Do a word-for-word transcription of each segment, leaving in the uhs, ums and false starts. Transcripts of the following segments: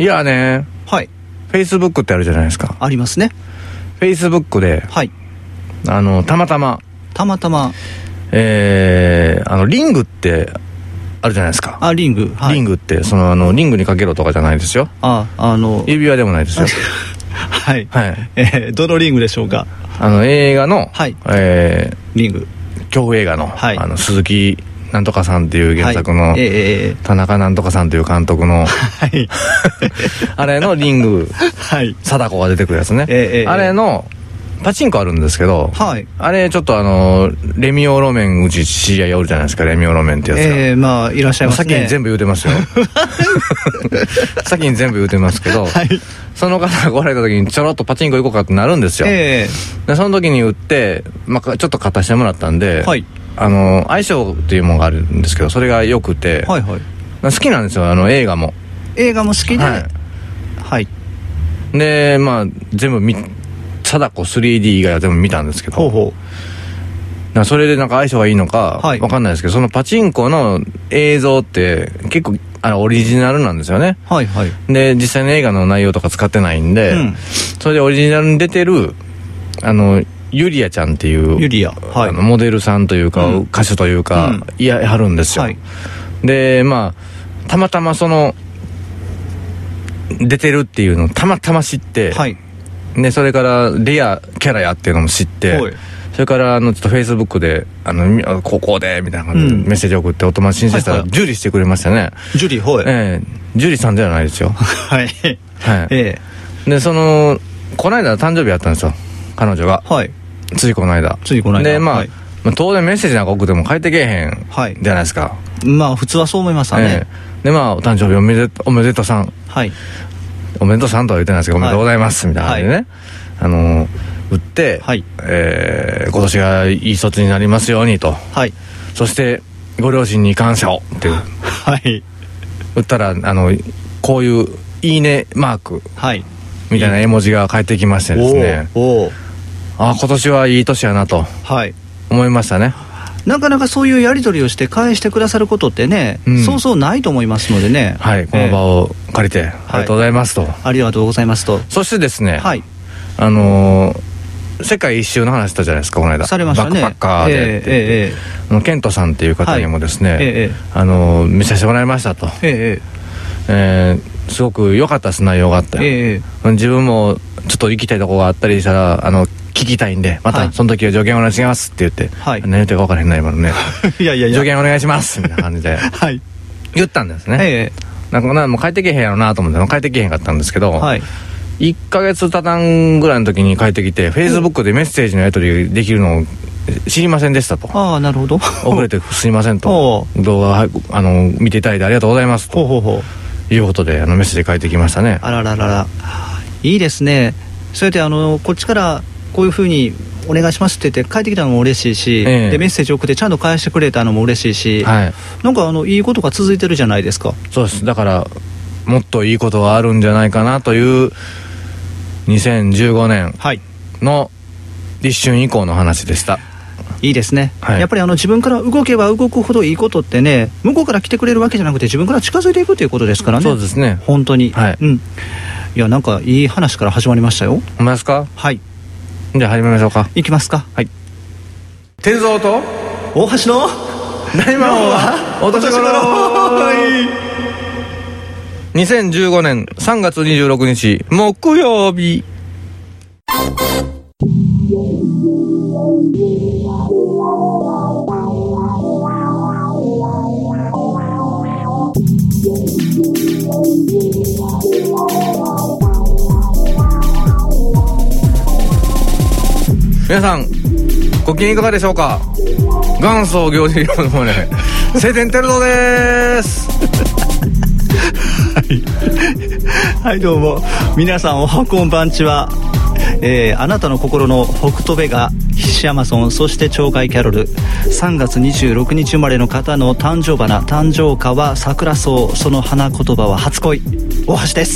やね、 はい、 フェイスブックってあるじゃないですか。 ありますね。 フェイスブックで、 はい、 あのたまたまたまたまえー、あのリングってあるじゃないですか。 あ、リング、はい、 リングってそのあのリングにかけろとかじゃないですよ。 ああの指輪でもないですよはい、 はい、 えー、どのリングでしょうか。 あの映画の、 はい、 えー、 リング、 恐怖映画の、はい、あの鈴木なんとかさんっていう原作の、はい、えー、田中なんとかさんという監督の、はい、あれのリング、はい、貞子が出てくるやつね、えー、あれのパチンコあるんですけど、はい、あれちょっとあのレミオロメン、うち知り合いおるじゃないですか。レミオロメンってやつが、 えー、まあいらっしゃいますね。 先に全部言うてますよ先に全部言うてますけど、はい、その方が来られた時にちょろっとパチンコ行こうかってなるんですよ、えー、でその時に売って、まあ、ちょっと勝たしてもらったんで、はい、あの相性っていうものがあるんですけど、それが良くて、はいはい、好きなんですよ。あの映画も映画も好きで、はい、はい、 でまあ全部見貞子 スリーディー 以外は全部見たんですけど、ほうほう、だそれでなんか相性がいいのか分かんないですけど、はい、そのパチンコの映像って結構あのオリジナルなんですよね、はいはい、で実際の映画の内容とか使ってないんで、うん、それでオリジナルに出てるあのユリアちゃんっていうユリア、はい、 あのモデルさんというか、うん、歌手というか、うん、いやはるんですよ、はい、でまあたまたまその出てるっていうのをたまたま知って、はい、でそれからレアキャラやっていうのも知って、それからあのちょっとフェイスブックであの高校でみたいな感じでメッセージ送ってお友達申請したら受理してくれましたね。 受理、はい、 ええ、受理さんではないですよはい、はい、 ええ、でそのこの間誕生日やったんですよ、彼女が、はい、ついこの間ついこの間で、まあ、はい、まあ、当然メッセージなんか送っても返ってけえへん、 はい、 じゃないですか。 まあ普通はそう思いますわね、 ええ、でまあお誕生日おめでとおめでとさん、はい、おめでとうさんとは言ってないですけど、おめでとうございますみたいな感じでね、はい、あの売って、はい、えー、今年がいい卒になりますようにと、はい、そしてご両親に感謝をっていう、はい、売ったらあのこういういいねマーク、はい、みたいな絵文字が返ってきましてですね、おお、あ今年はいい年やなと、はい、思いましたね。 なかなかそういうやり取りをして返してくださることってね、うん、そうそうないと思いますのでね、 はい、この場を借りて、えー、ありがとうございますと、はい、 ありがとうございますと。 そしてですね、はい、あのー、世界一周の話したじゃないですか、この間されましたね。 バックパッカーでって、えーえー、あのケントさんっていう方にもですね、はい、えー、あのー、見させてもらいましたと、えーえー、すごく良かったです、内容があって、えー、自分もちょっと行きたいところがあったりしたらあの聞きたいんでまたその時は助言お願いしますって言って、はい、何言ってるか分からへんな今のねいやいやいや助言お願いしますみたいな感じで、はい、言ったんですね、えー、なんかなもう帰ってけへんやろなと思って帰ってけへんかったんですけど、はい、いっかげつたたんぐらいの時に帰ってきてフェイスブックでメッセージのやり取りできるのを知りませんでしたと。 ああ、なるほど。 遅れてすいませんと動画あの見ていただいてありがとうございますとほうほうほういうことであのメッセージ書いてきましたね。 あらららら、いいですね。それであのこっちからこういうふうにお願いしますって言って帰ってきたのも嬉しいし、ええ、でメッセージ送ってちゃんと返してくれたのも嬉しいし、はい、なんかあのいいことが続いてるじゃないですか。 そうです。だからもっといいことがあるんじゃないかなというにせんじゅうごねんの立春以降の話でした。 いいですね、はい、やっぱりあの自分から動けば動くほどいいことってね、向こうから来てくれるわけじゃなくて自分から近づいていくということですからね。 そうですね、 本当に、はい、うん、いやなんかいい話から始まりましたよ。 ほんまですか。はい、じゃあ始めましょうか。 いきますか。はい。 天蔵と大橋の大魔王はお年頃。にせんじゅうごねんさんがつにじゅうろくにち木曜日。皆さんご機嫌いかがでしょうか。元祖行事のもね晴天テルドですはい、はい、どうも皆さんおはこんばんちは、えー、あなたの心の北斗部が菱山村、そして鳥海キャロル、さんがつにじゅうろくにち生まれの方の誕生花、誕生花は桜草、その花言葉は初恋、大橋です。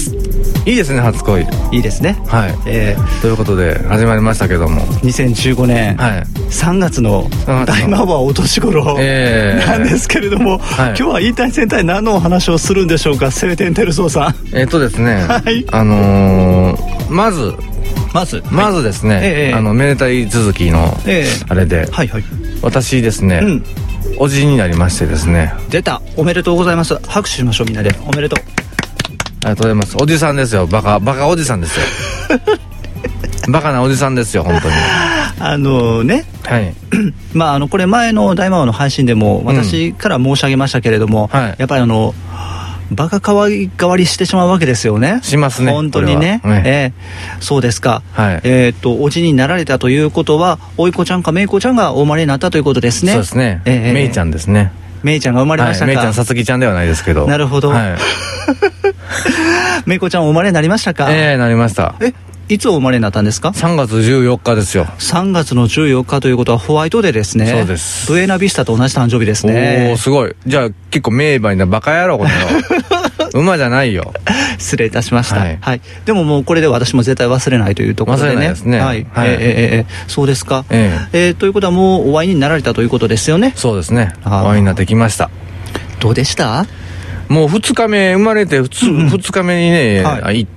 いいですね、初恋。 いいですね。 はい、えー、ということで始まりましたけども、 にせんじゅうごねん、はい、さんがつの大魔王お年頃なんですけれども、えーはい、今日は言いたい戦隊何のお話をするんでしょうか、晴天照蔵さん。 えっとですね、はい、あのー、まずまずまずですね、はい、えー、あのめでたい続きのあれで、えーはいはい、私ですね、うん、おじになりましてですね。 出た、おめでとうございます。拍手しましょう、みんなで。おめでとう。 ありがとうございます。おじさんですよ、バカバカおじさんですよバカなおじさんですよ、本当に。 あのね、はい、まああのこれ前の大魔王の配信でも私から申し上げましたけれども、うん、はい、やっぱりあのバカかわい代わりしてしまうわけですよね。 しますね、 本当にね、ね、えー、そうですか、はい、えー、っとおじになられたということは、おいこちゃんかめいこちゃんがお生まれになったということですね。 そうですね、えー、めいちゃんですね。 めいちゃんが生まれましたか。 はい、めいちゃん、さつきちゃんではないですけど。 なるほど、はい、めいこちゃんお生まれになりましたか。 ええー、なりました。 え、いつお生まれになったんですか。 さんがつじゅうよっかですよ。 さんがつのじゅうよっかということはホワイトデーですね。 そうです。 ブエナビスタと同じ誕生日ですね。 おー、すごい。じゃあ結構名馬にな、バカ野郎この馬じゃないよ。 失礼いたしました、はいはい、でももうこれで私も絶対忘れないというところでね。 忘れないですね、はい、はい、 えーえー、そうですか、えーえー、ということはもうお会いになられたということですよね。 そうですね、お会いになってきました。 どうでした？ もうふつかめ、生まれてふつ、うん、ふつかめにね、はい、行って、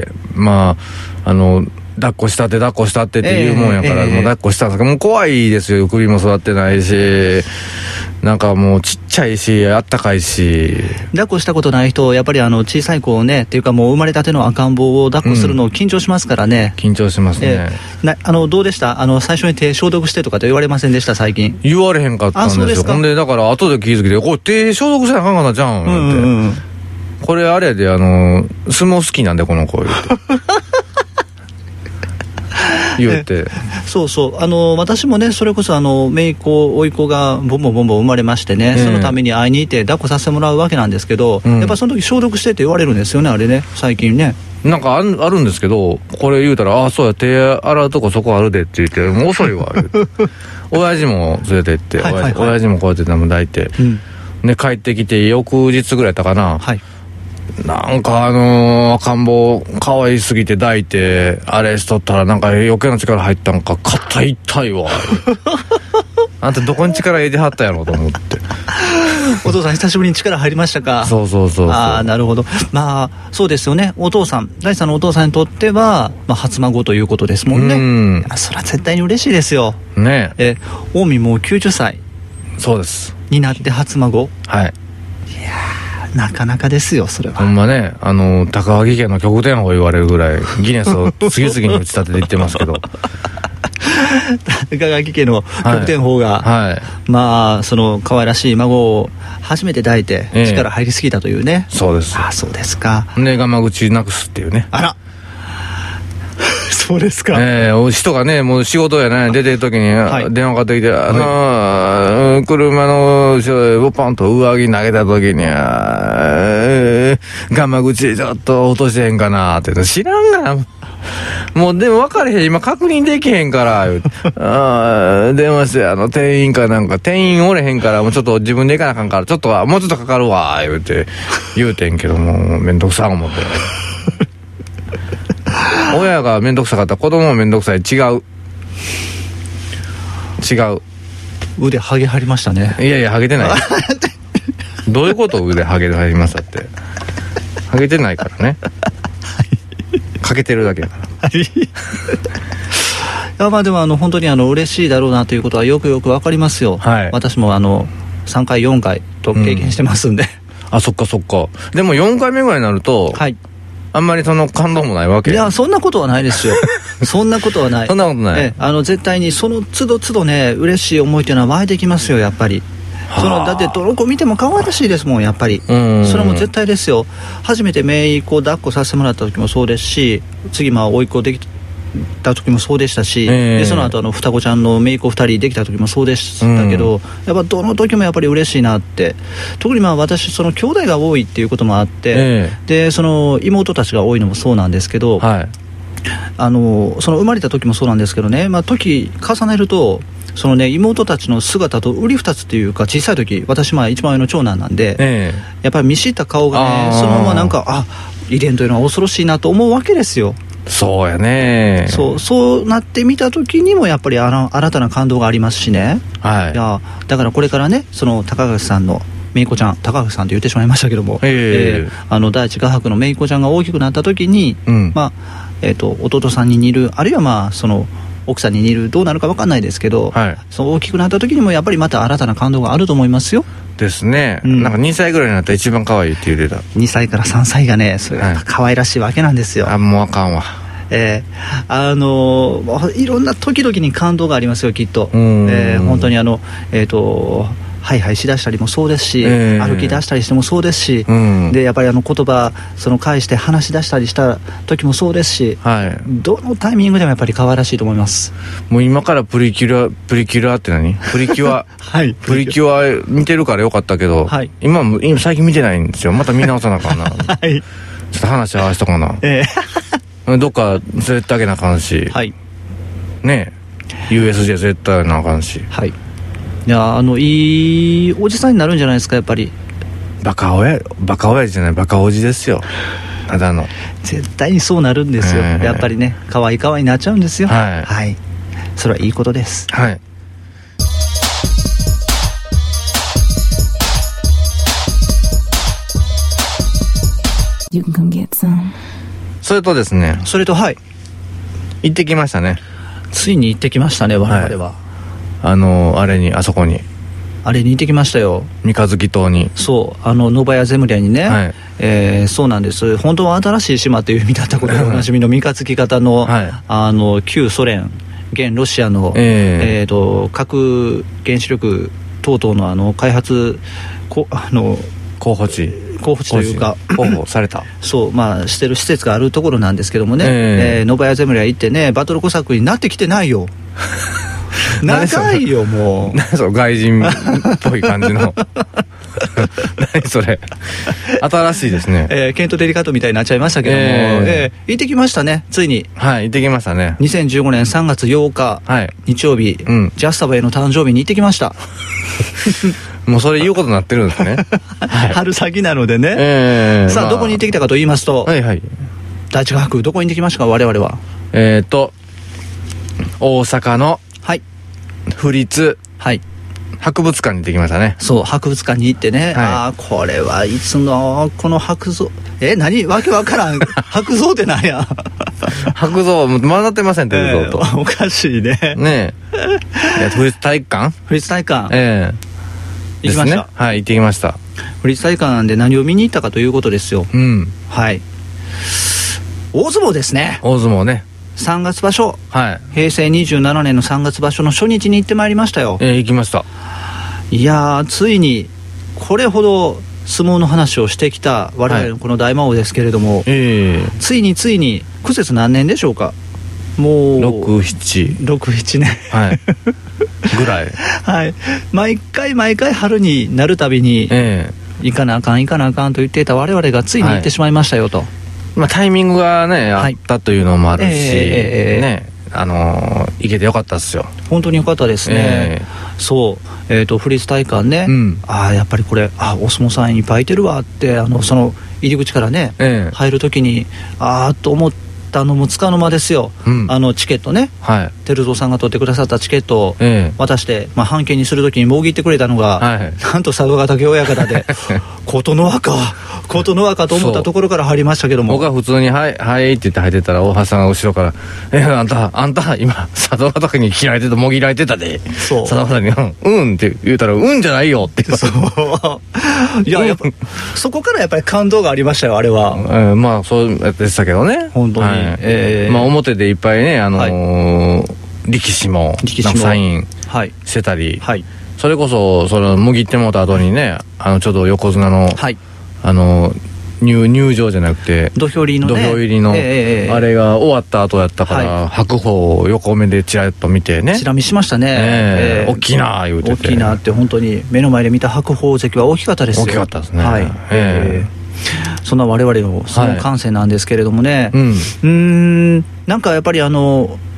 まああの抱っこしたって抱っこしたってっていうもんやから、えーえー、もう抱っこしたんですけど、もう怖いですよ。首も座ってないし、なんかもうちっちゃいし、あったかいし。 抱っこしたことない人、やっぱりあの小さい子をね、っていうかもう生まれたての赤ん坊を抱っこするの緊張しますからね、 うん、緊張しますね、 えー、なあのどうでした？あの最初に手消毒してとかと言われませんでした？最近言われへんかったんですよ。ですほんでだから後で気づいて、これ手消毒せなあかんかなじゃん、うんうんうん、これあれであの相撲好きなんでこの子言うて言うてそうそう、あの私もね、それこそあの姪っ子甥っ子がボンボンボンボン生まれましてね、えー、そのために会いに行って抱っこさせてもらうわけなんですけど、うん、やっぱその時消毒してって言われるんですよね、あれね、最近ね。 なんかあ る, あるんですけど、これ言うたら、ああそうや、手洗うとこそこあるでって言って、もう遅いわ親父も連れて行って、はいはいはい、親父もこうやって抱いて、うん、で帰ってきて翌日ぐらいやったかな、はい、なんかあのー、赤ん坊可愛すぎて抱いてあれしとったら、なんか余計な力入ったんか、肩痛いわあんたどこに力入れてはったやろと思ってお父さん久しぶりに力入りましたか。 そうそうそうそう、 ああなるほど。まあそうですよね、お父さん、大地さんのお父さんにとっては、まあ、初孫ということですもんね。うん、それは絶対に嬉しいですよね。え近江もうきゅうじゅっさいそうですになって初孫。 はい、いやなかなかですよ、それは。 ほんまね、あの高萩家の極点を言われるぐらいギネスを次々に打ち立てていってますけど高垣家の極点法が、はいはい、まあその可愛らしい孫を初めて抱いて力入りすぎたというね、 ええ、そうです。 あ、そうですか。 でガマ口なくすっていうね。 あらそうですか。 ええ、人がね、もう仕事やね、出てる時に、はい、電話かかってきて、あのーはい、車の後ろでポンと上着投げた時に、えー、ガマ口ちょっと落としてへんかなって。知らんがな。もうでも分かれへん、今確認できへんからあ電話して、あの店員かなんか、店員おれへんから、もうちょっと自分で行かなあかんから、ちょっともうちょっとかかるわ言うて言うてんけども、めんどくさい思って親がめんどくさかったら子供もめんどくさい。違う違う。 腕ハゲ張りましたね。 いやいやハゲてないどういうこと？腕ハゲ張りましたってハゲてないからね、かけてるだけだからいや、まあでもあの本当にあの嬉しいだろうなということはよくよくわかりますよ、はい、私もあのさんかいよんかいと経験してますんで、 うん、あ、そっかそっか。でもよんかいめぐらいになると、はい、あんまりその感動もないわけ。 いや、そんなことはないですよそんなことはないそんなことない、 えあの絶対にその都度都度ね、嬉しい思いというのは湧いてきますよ、やっぱり。そのだってどの子見ても可愛らしいですもん、やっぱり。それも絶対ですよ。初めて姪っ子を抱っこさせてもらった時もそうですし、次まあ甥っ子できた時もそうでしたし、えー、でその後あの双子ちゃんの姪っ子ふたりできた時もそうでしたけど、やっぱどの時もやっぱり嬉しいなって。特にまあ私その兄弟が多いっていうこともあって、えー、でその妹たちが多いのもそうなんですけど、はい、あのその生まれた時もそうなんですけどね、まあ、時重ねるとそのね、妹たちの姿と売り二つっていうか、小さい時私まあ一番上の長男なんで、えー、やっぱり見知った顔がね、そのままなんか、あ、 遺伝というのは恐ろしいなと思うわけですよ。 そうやね。 そうそうなってみた時にもやっぱりあの新たな感動がありますしね、 はい、 いやだからこれからねその高橋さんのめいこちゃん、高橋さんと言ってしまいましたけども、えー、あの第一画伯のめいこちゃんが大きくなった時に、うんまあえー、と弟さんに似る、あるいはまあその奥さんに似る、どうなるか分かんないですけど、はい、そう大きくなった時にもやっぱりまた新たな感動があると思いますよ。 ですね、うん、なんかにさいぐらいになったら一番可愛いって言ってた。 にさいからさんさいがね、それが可愛らしいわけなんですよ、はい、 あもうあかんわ。 えー、あのー、いろんな時々に感動がありますよきっと。えー、本当にあのえっ、ー、とハイハイしだしたりもそうですし、えー、歩き出したりしてもそうですし、うん、でやっぱりあの言葉その返して話し出したりした時もそうですし、はい、どのタイミングでもやっぱり可愛らしいと思います。 もう今からプリキュアプリキュアって何プリキュア、はい、プリキュア見てるからよかったけど、はい、今も今最近見てないんですよ。また見直さなあかんな、はい、ちょっと話合わせとかな、えー、どっか連れてあげなあかんし、はい、ねえ ユーエスジェー 絶対なあかんし、はい、いやあのいいおじさんになるんじゃないですかやっぱり。 バカ親バカ親父じゃないバカおじですよ。ただの絶対にそうなるんですよ、えー、やっぱりね可愛い可愛いになっちゃうんですよ。はい、はい、それはいいことです。はい。 You can come get some. それとですねそれとはい行ってきましたね。 ついに行ってきましたね我々は、はい、 あのあれにあそこにあれに行ってきましたよ。 三日月島に。 そうあのノバヤゼムリャにね、はいえー、そうなんです。本当は新しい島という意味だったことでおなじみの三日月型の、はい、あの旧ソ連現ロシアの、えーえー、と核原子力等々のあの開発こあの候補地候補地というか候補されたそうまあしてる施設があるところなんですけどもね、えーえー、ノバヤゼムリャ行ってねバトルコサックになってきてないよ長いよもう何その外人っぽい感じの何それ新しいですね、 えー、ケント・デリカットみたいになっちゃいましたけども、えーえー、行ってきましたねついに。 はい行ってきましたね。 にせんじゅうごねんさんがつようか、はい、日曜日、うん、ジャスタバへの誕生日に行ってきましたもうそれ言うことになってるんですね、 はい、春先なのでね、えー、さあ、まあ、どこに行ってきたかと言いますと、はいはい、第一画伯どこに行ってきましたか我々は。 えっ、ー、と大阪の府立、はい、博物館に行ってきましたね。 そう博物館に行ってね、はい、あこれはいつのこの白蔵え何わけわからん白蔵って何や白蔵混ざってませんって像と、えー、おかしいねねえ府立体育館府立体育館ええー、行きました、ね、はい行ってきました。 府立体育館なんで何を見に行ったかということですよ。うんはい大相撲ですね。 大相撲ねさんがつ場所、はい、へいせいにじゅうななねんのさんがつ場所の初日に行ってまいりましたよ。 えー、行きました。 いやついにこれほど相撲の話をしてきた我々のこの大魔王ですけれども、はいえー、ついについに苦節何年でしょうか。もうろく、ななろく、ななねん、はい、 ぐらい、 はい、毎回毎回春になるたびに、えー、行かなあかん行かなあかんと言っていた我々がついに行ってしまいましたよと、はいまあ、タイミングがねあったというのもあるし、はいえー、ねあのー、行けてよかったですよ。 本当によかったですね、えー、そう、えーと、府立体育館ね、うん、あやっぱりこれあお相撲さんいっぱいいてるわってあのその入り口からね、えー、入るときにあーっと思ったのもつかの間ですよ、うん、あのチケットね、はい、照蔵さんが取ってくださったチケットを渡して、えーまあ、半券にするときにもぎってくれたのが、はい、なんと佐渡ヶ嶽親方で琴ノ若琴ノ若と思ったところから入りましたけども僕は普通にはいはいって言って入ってたら大橋さんが後ろからえあんたあんた今佐渡ヶ嶽に切られてたもぎられてたでそう佐渡ヶ嶽にうんって言うたらうんじゃないよってそういややっぱそこからやっぱり感動がありましたよあれは、 えー、まあそうでしたけどね本当に、はいえー、 まあ表でいっぱいねあのーはい、力士もサインしてたり、はいはい、それこそそのもぎってもうた後にねあのちょうど横綱の、はい、あの 入, 入場じゃなくて土俵入りの、ね、 土俵入りの、えー、あれが終わった後やったから、はい、白鵬を横目でちらっと見てねちら見しましたね、 えーえー、大きいな言うてて大きいなって本当に目の前で見た白鵬関は大きかったですよ。 大きかったですね、 はいえー、そんな我々のその感性なんですけれどもね、はい、うん、うーんなんかやっぱりあの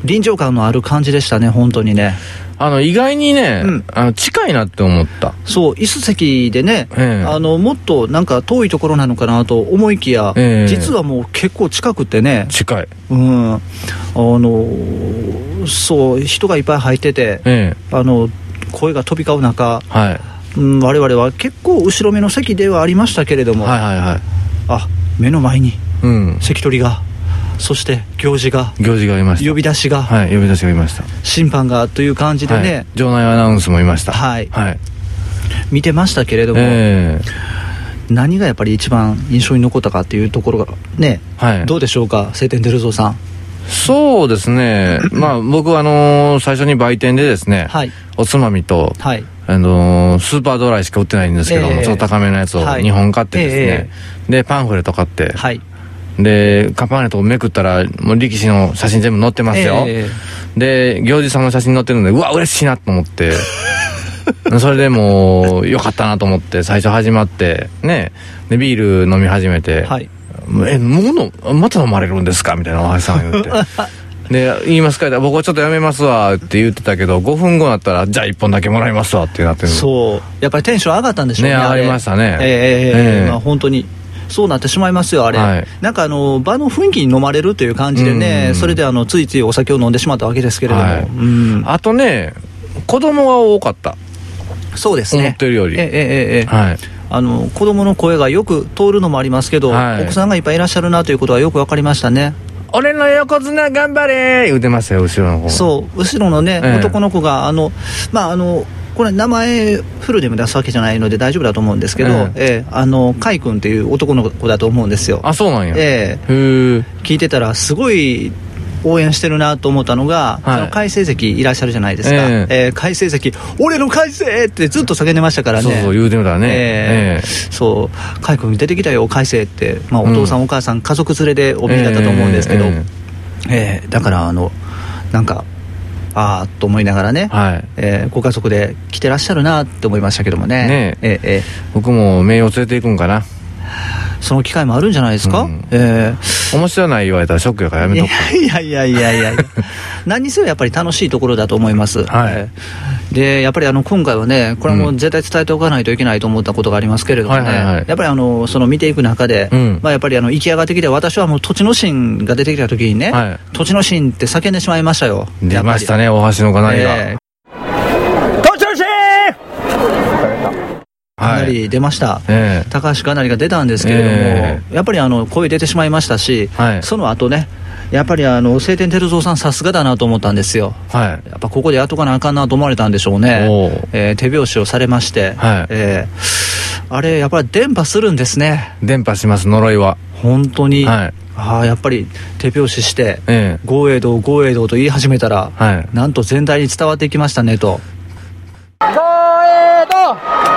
臨場感のある感じでしたね、本当にね。 あの意外にね、うん、あの近いなって思った。 そう、椅子席でね、えー、あのもっとなんか遠いところなのかなと思いきや、えー、実はもう結構近くてね。 近い。 うん、あのそう人がいっぱい入ってて、えー、あの声が飛び交う中、はい、うん、我々は結構後ろ目の席ではありましたけれども、はいはいはい、あ、目の前に関取が、うん、そして行司が行司がいました。 呼び出しが、 はい、呼び出しがいました。 審判がという感じでね、はい、 場内アナウンスもいました。 はい、はい、見てましたけれども、えー、何がやっぱり一番印象に残ったかっていうところがね、はい、どうでしょうか、晴天照蔵さん。 そうですねまあ僕はあのー、最初に売店でですね、はい、おつまみと、はい、あのー、スーパードライしか売ってないんですけども、えー、ちょっと高めのやつをにほん買ってですね、はいえー、でパンフレット買って、はい、でカンパネットをめくったらもう力士の写真全部載ってますよ、えー、で行司さんの写真載ってるんでうわ嬉しいなと思ってそれでもうよかったなと思って最初始まってね、でビール飲み始めて、はい、えもうのまた飲まれるんですかみたいなおはさん言ってで言いますか、僕はちょっとやめますわって言ってたけどごふんごになったらじゃあいっぽんだけもらいますわってなってる。 そうやっぱりテンション上がったんでしょうね。 ね、上がりましたね。 えーえーえーまあ、本当にそうなってしまいますよあれ、はい、なんかあの場の雰囲気に飲まれるという感じでね、それであのついついお酒を飲んでしまったわけですけれども、はい、うん、あとね子供が多かった。 そうですね、 思ってるより、 ええええ、はい、あの子供の声がよく通るのもありますけど、はい、お子さんがいっぱいいらっしゃるなということはよく分かりましたね。 俺の横綱頑張れ言うてましたよ後ろの子。 そう後ろのね、ええ、男の子があのまああのこれ名前フルでも出すわけじゃないので大丈夫だと思うんですけど、ええええ、あのカイ君っていう男の子だと思うんですよ。 あ、そうなんや、 ええ、へー、聞いてたらすごい応援してるなと思ったのが、はい、その海星関いらっしゃるじゃないですか、えーえー、海星関俺の海星ってずっと叫んでましたからね。 そうそう言うてみたらね、 えーえー、そう海君出てきたよ海星って、まあ、お父さん、うん、お母さん家族連れでお見えだったと思うんですけど、えーえー、だからあのなんかあーと思いながらね、はい、えー、ご家族で来てらっしゃるなって思いましたけどもね。ねえ、えーえー、 僕も名誉連れて行くんかな。 その機会もあるんじゃないですか、うん、えー、面白いない言われたらショックやからやめとくか。 いやいやいやいやいや何にせよやっぱり楽しいところだと思います、はい、えー、でやっぱりあの今回はねこれも絶対伝えておかないといけないと思ったことがありますけれどもね、うん、はいはいはい、やっぱりあのその見ていく中で、うん、まあ、やっぱりあの行き上がってきて私はもう栃ノ心が出てきた時にね、はい、栃ノ心って叫んでしまいましたよ。 出ましたね大橋のかなりが、えーかなり出ました、はい、えー、高橋かなりが出たんですけれども、えー、やっぱりあの声出てしまいましたし、はい、その後ねやっぱりあの晴天照蔵さんさすがだなと思ったんですよ、はい、やっぱここでやっとかなあかんなと思われたんでしょうね、えー、手拍子をされまして、はい、えー、あれやっぱり伝播するんですね。 伝播します呪いは本当に、はい、あやっぱり手拍子して豪栄道豪栄道と言い始めたら、はい、なんと全体に伝わっていきましたねと。豪栄道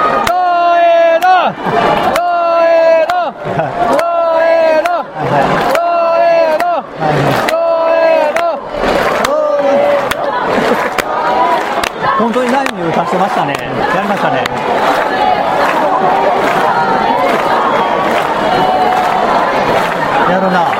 本当にライブに歌ってましたね。やりましたね。やるな。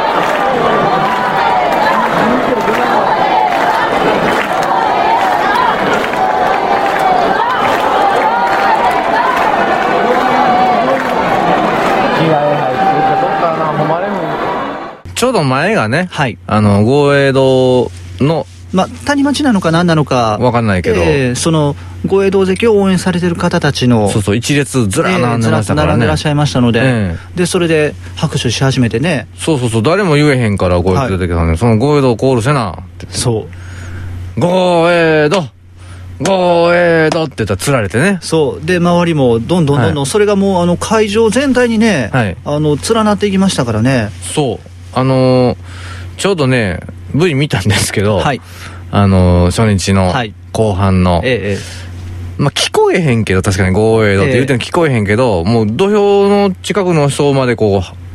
ちょうど前がね、はい、あの豪栄道のまあ、谷町なのか何なのか分かんないけど、 えー、その豪栄道関を応援されてる方たちのそうそう一列ずらー並んでましたからね、 並んでらっしゃいましたので、えー、でそれで拍手し始めてね、 そうそうそう、誰も言えへんから豪栄道出てきたのに、はい、その豪栄道コールせなって言って、そう豪栄道豪栄道って言ったらつられてね、 そうで周りもどんどんどんどん、はい、それがもうあの会場全体にね、はい、あの連なっていきましたからね。 そうあのー、ちょうどね V 見たんですけど、はい、あのー、初日の後半の、はい、ええ、まあ、聞こえへんけど確かに豪栄道って言うても聞こえへんけど、ええ、もう土俵の近くの人までこう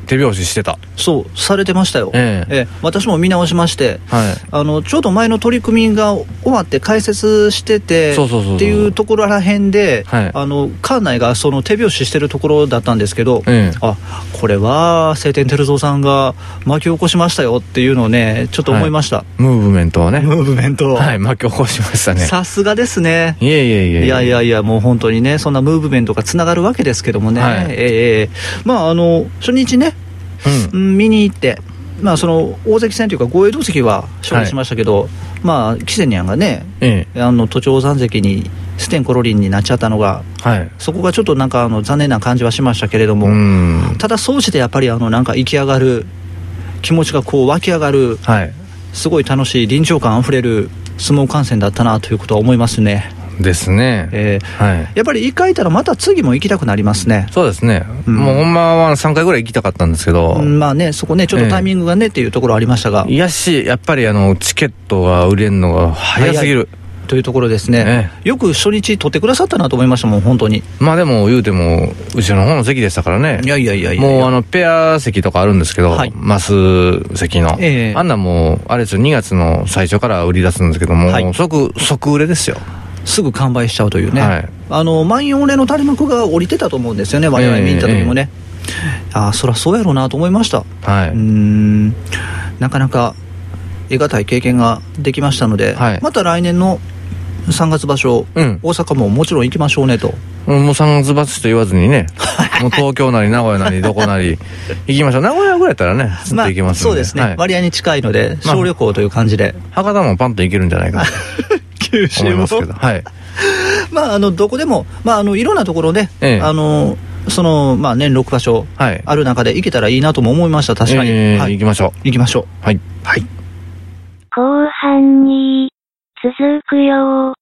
手拍子してた。 そうされてましたよ、えーえー、私も見直しまして、はい、あのちょうど前の取り組みが終わって解説しててっていうところらへんで、はい、あの館内がその手拍子してるところだったんですけど、えー、あこれは晴天照三さんが巻き起こしましたよっていうのをねちょっと思いました、はい、 ムーブメントをねムーブメントを、 はい、巻き起こしましたね。 さすがですね。 いやいやいやいやいやいやもう本当にねそんなムーブメントがつながるわけですけどもね、はい、えー、まああの初日ね、うん、見に行って、まあ、その大関戦というか豪栄道関は勝利しましたけど、はい、まあキセニャンがね、ええ、あの都庁山関にステンコロリンになっちゃったのが、はい、そこがちょっとなんかあの残念な感じはしましたけれども、うんただ総じてやっぱりあのなんか生き上がる気持ちがこう湧き上がる、はい、すごい楽しい臨場感あふれる相撲観戦だったなということは思いますね。 ですね、 えーはい、やっぱりいっかい行ったらまた次も行きたくなりますね。 そうですね、うん、もうほんまはさんかいぐらい行きたかったんですけど、 うん、まあねそこねちょっとタイミングがね、えー、っていうところありましたが、 いやしやっぱりあのチケットが売れるのが早すぎるというところですね、えー、よく初日取ってくださったなと思いましたもん本当に。 まあでも言うても後ろの方の席でしたからね。 いやいやいやいやもうあのペア席とかあるんですけど、はい、マス席の、えー、あんなもうあれですよにがつの最初から売り出すんですけども、はい、即即売れですよ。 すぐ完売しちゃうというね、はい、あの満員御礼の垂れ幕が降りてたと思うんですよね我々見に行った時もね、えーえー、ああそりゃそうやろうなと思いました、はい、うーんなかなか得難い経験ができましたので、はい、また来年のさんがつ場所、うん、大阪ももちろん行きましょうねと、 うん、もうさんがつ場所と言わずにねもう東京なり名古屋なりどこなり行きましょう。名古屋ぐらいやったらねずっと行けますんで、 まあ、そうですね、はい、割合に近いので小旅行という感じで、 まあ、博多もパンと行けるんじゃないかな九州も思いますけど、はい、まああのどこでも、まあ、あのいろんなところね、ええ、あのそのまあ年ろく場所ある中で行けたらいいなとも思いました。確かに、 えーはい、 行きましょう行きましょう。 はい、 はい、 後半に続くよ。